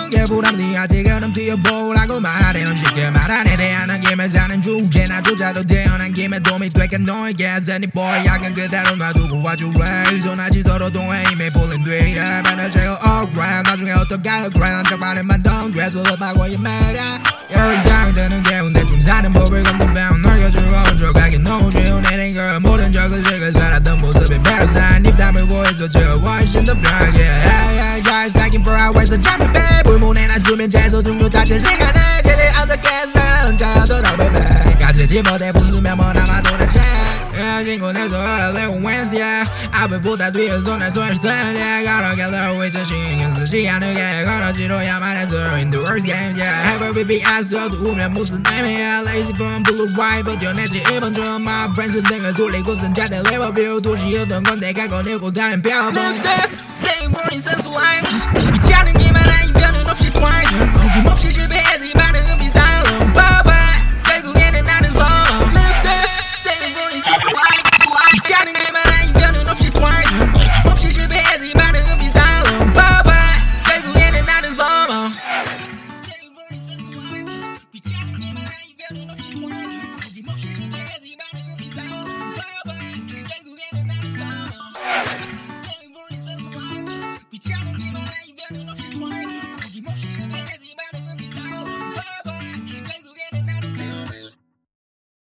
모든 게 불합리하지 그럼 뛰어보라고 말해 넌 쉽게 말 안 해 대안한 김에 사는 주제 나조차도 태어난 김에 도움이 될게 너에게 하자니 boy 약은 그대로 놔두고 와줘 ray 손아지 서로 동해 이미 풀린 뒤에 변을 채워 alright 나중에 어떡할까 난 적반에만 don't dress 올라가고 이 말야 여기장 되는 개운데 좀 사는 법을 건너배운 너에게 즐거운 척하기 너무 쉬운 일인 걸 모든 적을 즐겨 살았던 모습이 배로산 입 다물고 있어 저 훨씬 더 편하게 Hey hey guys stacking per hours a jump babe 불문에 난 수면 재소 중도 다칠 시간에 제대 어떻게 살아는 자야더라 baby 가지지 못해 부수면 뭐 남아도 대체 헤어진 내서 Little Wednesday 앞에보다 뒤에서 내 손을 스타일이야 Gotta get low with the 신경 쓰지 않게 걸어지로야만 해서 In the worst games yeah Ever be asked 도 우면 무슨 의미야 Lazy from blue white 버텨내지 이번 중 My friends 등을 돌리고선 자들 리버뷰 도시였던 건 내가 거닐고 다른 뼈 Live the same morning sense of life